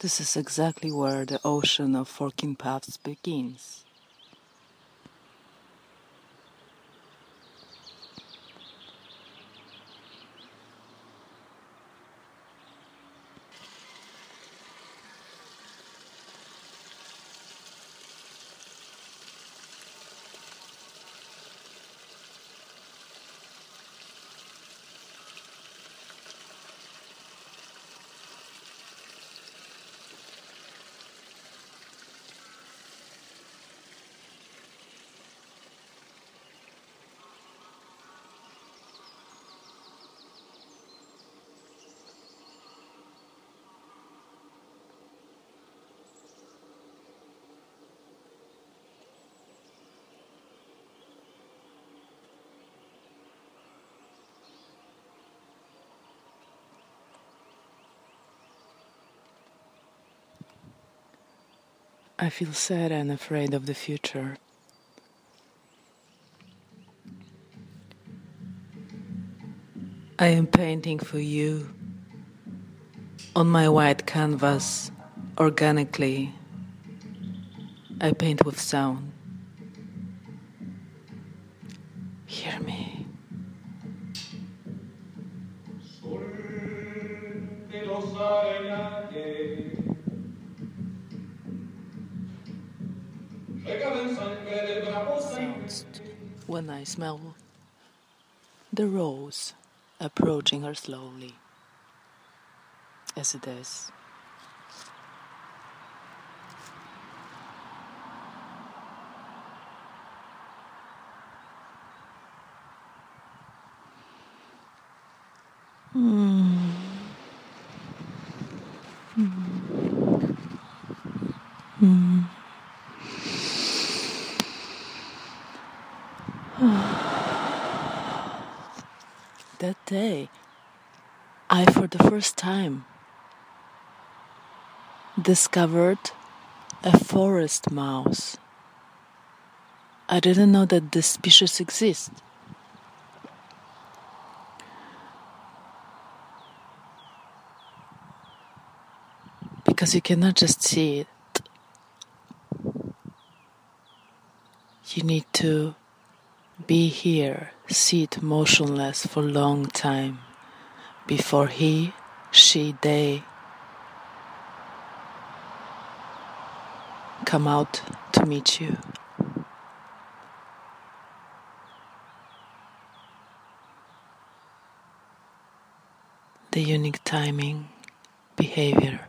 This is exactly where the ocean of forking paths begins. I feel sad and afraid of the future. I am painting for you on my white canvas organically. I paint with sound. Hear me. Sounds when I smell the rose approaching her slowly, as it is. That day, I for the first time discovered a forest mouse. I didn't know that this species exists. Because you cannot just see it. You need to be here, sit motionless for a long time before he, she, they come out to meet you. The unique timing, behavior,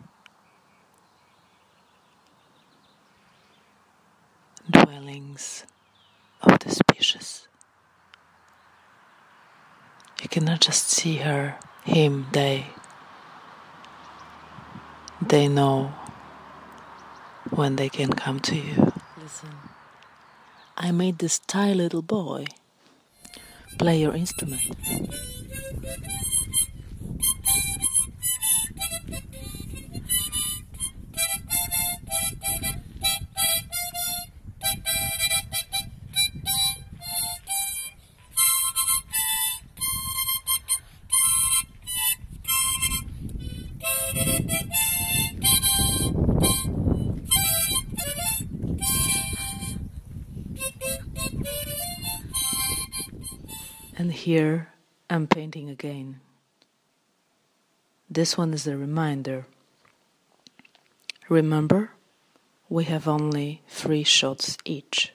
dwellings of the species. You cannot just see her, him, they. They know when they can come to you. Listen, I made this tiny little boy play your instrument. And here I'm painting again. This one is a reminder. Remember, we have only 3 shots each.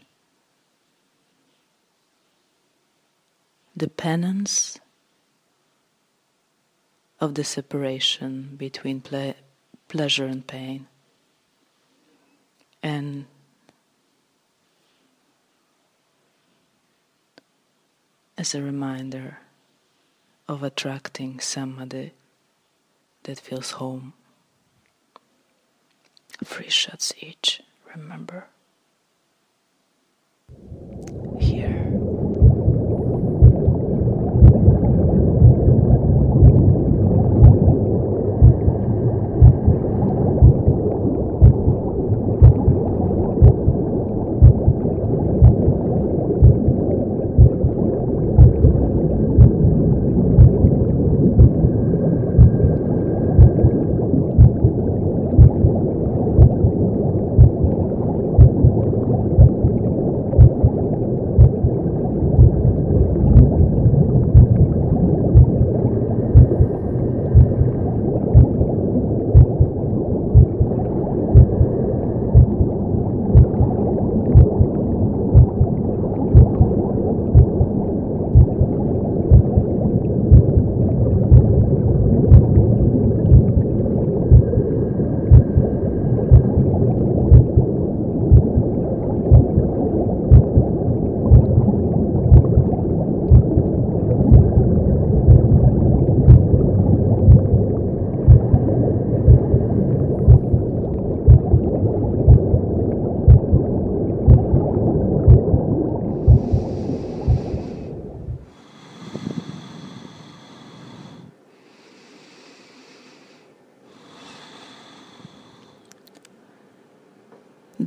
The penance of the separation between pleasure and pain, and as a reminder of attracting somebody that feels home. 3 shots each, remember? Here.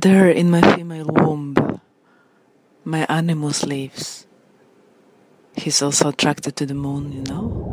There in my female womb, my animus lives. He's also attracted to the moon, you know?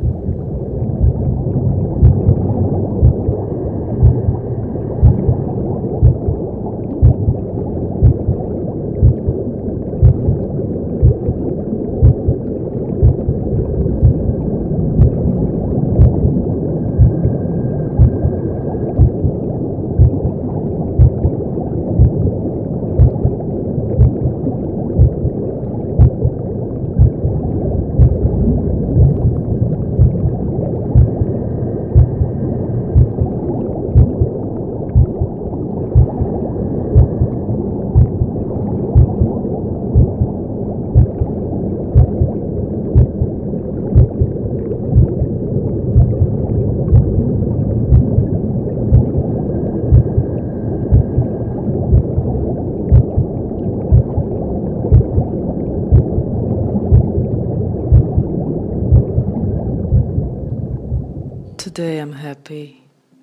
Today I'm happy.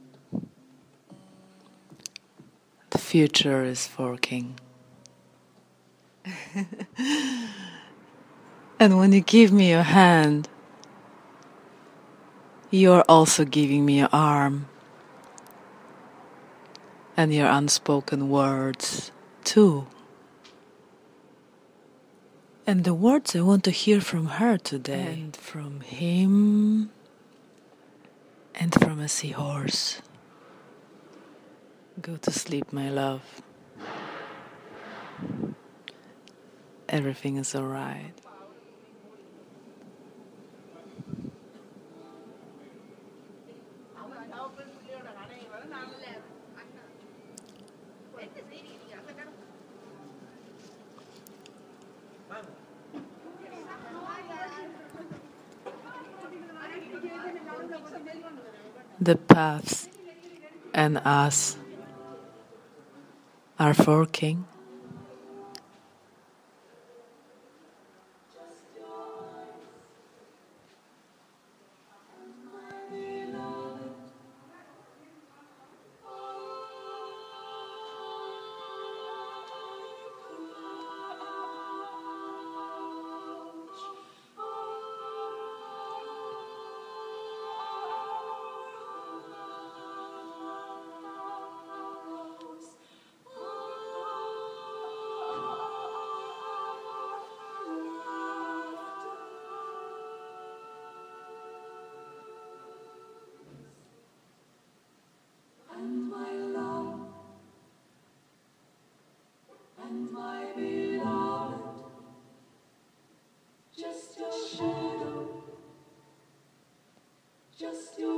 The future is forking. And when you give me your hand, you're also giving me your arm. And your unspoken words, too. And the words I want to hear from her today. And from him. And from a seahorse. Go to sleep, my love. Everything is alright. The paths and us are forking. Just your